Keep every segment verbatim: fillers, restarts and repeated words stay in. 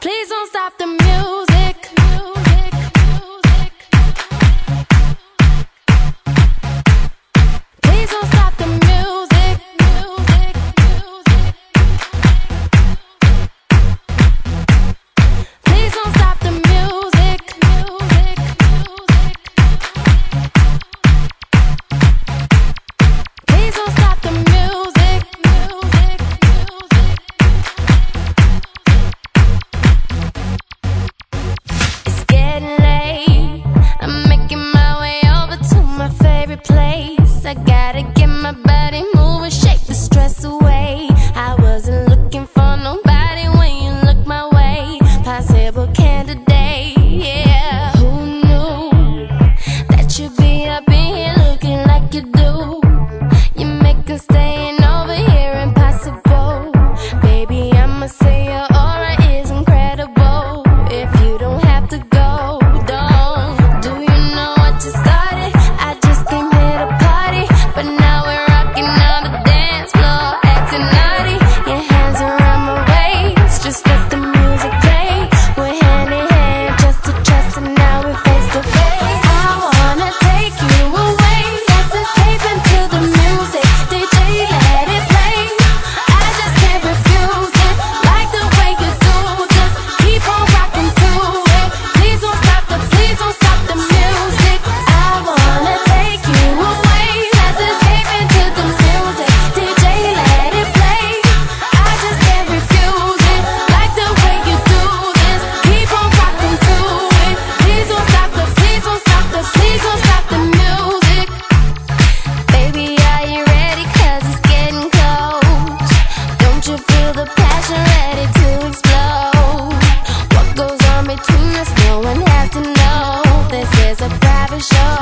Please don't stop the music. Please don't stop the music. Please don't stop the music. Please don't stop the music. It's getting late. I'm making my way over to my favorite place. I gotta get my body moving, shake the stress away. I wasn't looking for nobody when you look my way. Possible candidate, yeah. Who knew that you'd be up in here looking like you do? You make us staying over here impossible. Baby, I'ma say your aura is incredible. If you don't have to go, don't. Do you know what you started? I just came here to party, but now we're rocking on the dance floor, acting naughty. Your hands around my waist, just let the music play. We're hand in hand, just to trust, and now we're face to face. I wanna take you away, let's escape into the music. D J, let it play. I just can't refuse it, like the way you do. Just keep on rocking to it. Please don't stop the, please don't stop the music. I wanna take you away, let's escape into the music. D J, let it play. I just can't refuse it, like the way you do this. Keep on rocking to it. Please don't stop the, please don't stop the, please don't stop the music. Baby, are you ready? 'Cause it's getting close. Don't you feel the passion ready to explode? What goes on between us, no one has to know. This is a private show.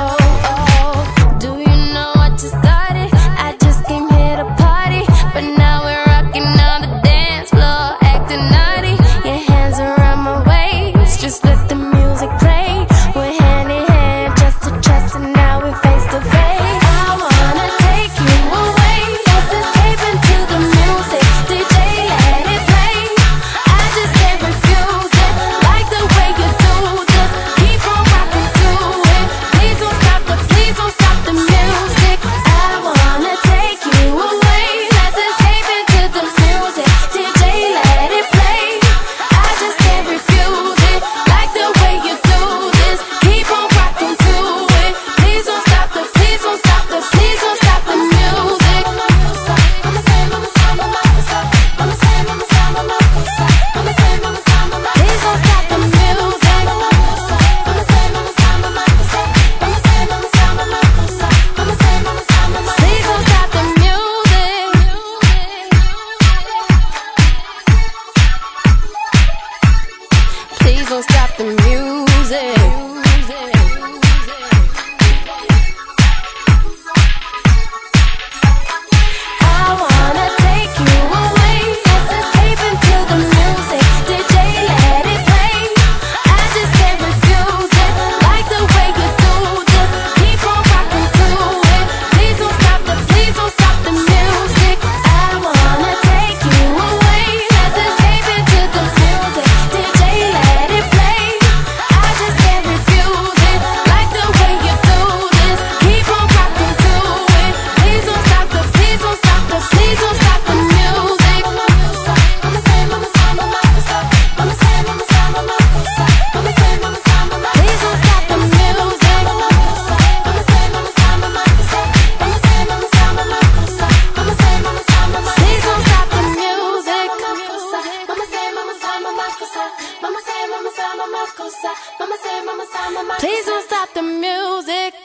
Do you know what you started? I just came here to party, but now we're rocking on the dance floor, acting naughty. Your hands around my waist, just let the music play. We're hand in hand, just to trust, and now we're face to face. I wanna take you away, let's escape into the music. D J, let it play. I just can't refuse it, like the way you do. Just keep on rocking to it. Please don't stop the, please don't stop the music. I wanna take you away, let's escape into the music. D J, let it play. I just can't refuse it, like the way you do this. Keep on rocking to it. Please don't stop the, please don't stop the, please don't stop the music. Mama say, mama say, mama say, mama say, mama say, mama say, mama say, mama say, mama say. Please don't stop the music. Mama say, mama say, mama say, mama say, mama say, mama say, mama say, mama say, mama say. Please don't stop the music. Please don't stop the music. I wanna take you away, let's escape into the music. D J, let it play. I just can't refuse it, like the way you do. Just keep on rocking to it. Please don't stop the, please don't stop the music. I wanna take you away, let's escape into the music. D J, let it play. I just can't refuse it, like the way you do this. Keep on rocking to it. Please don't stop the, please don't stop the, please don't stop the music. Mama say, mama say, mama say, mama say, mama say, mama say, mama say, mama say, mama say. Please don't stop the music. Mama say, mama say, mama say, mama say, mama say, mama say, mama say, mama say, mama say. Please don't stop the music. Mama say, mama say, mama say, mama say, mama say, mama say, mama say, mama say, mama say. Please don't stop the music.